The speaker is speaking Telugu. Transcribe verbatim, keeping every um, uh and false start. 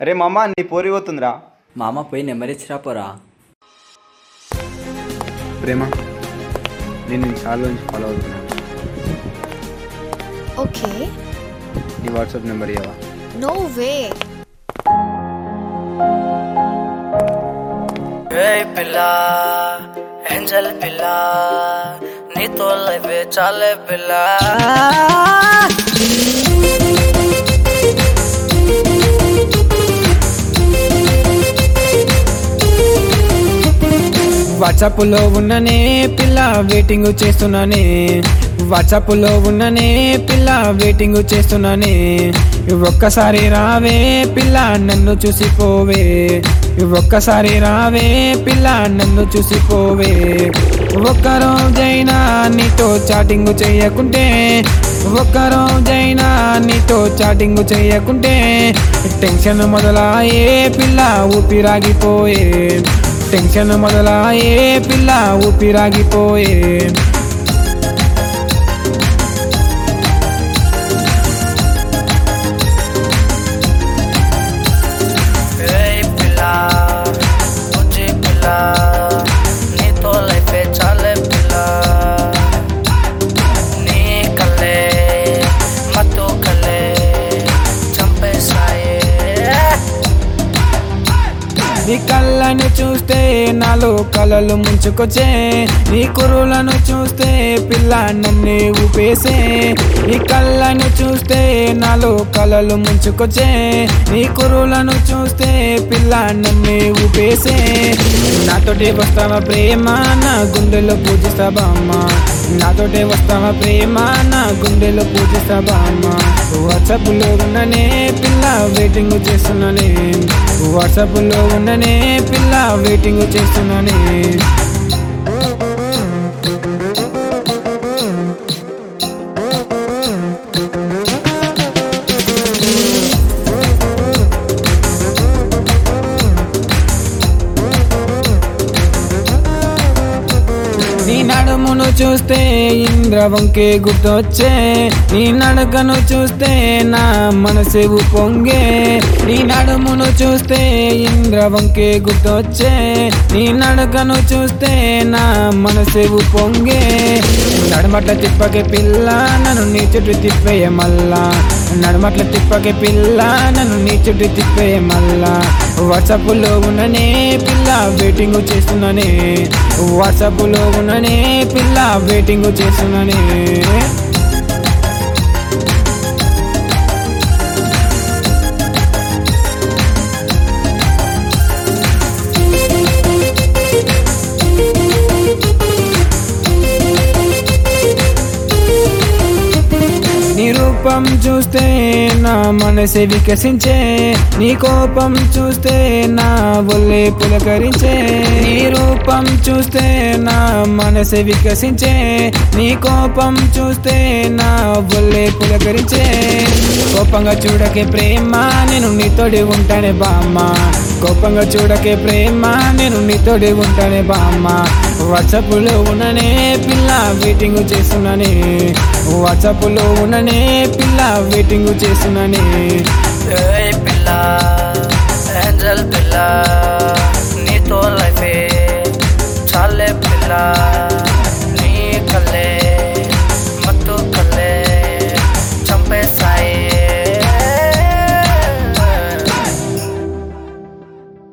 అరే మామ నీ పోరి పోతుందిరా. మామ పోయి నెంబర్ ఇచ్చిరా పోరా. ప్రేమ నేను చాలా నుంచి ఫాలో అవుతున్నా. ఓకే నీ వాట్సాప్ నెంబర్ ఇవ్వవా? No way. ఏయ్ పిల్ల ఏంజల్ పిల్ల నీతో లైఫ్ చాలే పిల్ల. వాట్సాప్లో ఉన్ననే పిల్ల వెయిటింగ్ చేస్తున్నానే, వాట్సాప్లో ఉన్ననే పిల్ల వెయిటింగ్ చేస్తున్నానే. ఒక్కసారి రావే పిల్ల నన్ను చూసిపోవే, ఒక్కసారి రావే పిల్ల నన్ను చూసిపోవే. ఒక్కరోజైనా నీతో చాటింగ్ చేయకుంటే, ఒక్కరోజైనా నీతో చాటింగ్ చేయకుంటే టెన్షన్ మొదలాయే పిల్ల ఊపిరాగిపోయే, టెన్షన్ మొదలాయే పిల్ల ఊపిరాగిపోయే. ఏయ్ పిల్ల బుజ్జి పిల్ల నీతో లైఫ్ చాలే పిల్ల. నీ కల్లే మత్తు కల్లే చంపేసాయే. నీ కళ్ళను చూస్తే నాలో కలలు ముంచుకొచ్చే, నీ కురులను చూస్తే పిల్ల నన్నే ఊపేసే. నీ కళ్ళను చూస్తే నాలో కలలు ముంచుకొచ్చే, నీ కురులను చూస్తే పిల్ల నన్నే ఊపేసే. నాతోటే వస్తావా ప్రేమ నా గుండెలో పూజిస్తావా అమ్మ, నాతోటే వస్తావా ప్రేమ నా గుండెలో పూజిస్తావా అమ్మ. వాట్సాప్లో ఉన్ననే పిల్ల వెయిటింగ్ చేస్తున్నానే, వాట్సాప్లో ఉన్ననే పిల్ల వెయిటింగ్ చేస్తున్నానే. నీ నడుమును చూస్తే ఇంద్రవంకే గుర్తొచ్చే, నీ నడకను చూస్తే నా మనసు పొంగే. నీ నడుమును చూస్తే ఇంద్రవంకే గుర్తొచ్చే, నీ నడకను చూస్తే నా మనసు పొంగే. నడమట్ల తిప్పకే పిల్ల నన్ను నీ చుట్టూ తిప్పేయ మల్లా, నడమట్ల తిప్పకే పిల్ల నన్ను నీ చుట్టూ తిప్పేయ మల్లా. వాట్సాప్లో ఉన్ననే పిల్ల వెయిటింగ్ చేస్తున్నానే, వాట్సాప్లో ఉన్ననే పిల్ల వెయిటింగ్ చేస్తున్నానే. నీ రూపం చూస్తే నా మనసే వికసించే, నీ కోపం చూస్తే నా ఒళ్ళే పులకరించే. నీ రూపం చూస్తే నా మనసే వికసించే, నీ కోపం చూస్తే నా ఒళ్ళే పులకరించే. కోపంగా చూడకే ప్రేమ నేను నీతోడి ఉంటానే బామ్మ, కోపంగా చూడకే ప్రేమ నేను నీతోడి ఉంటానే బామ్మ. వాట్సాప్లో ఉన్ననే పిల్ల వెయిటింగ్ చేస్తున్నానే, వాట్సాప్లో ఉన్ననే పిల్ల వెయిటింగ్ చేస్తున్నానే. ఏయ్ పిల్ల ఏంజల్ పిల్ల నీతో లైఫ్ చాలే పిల్ల.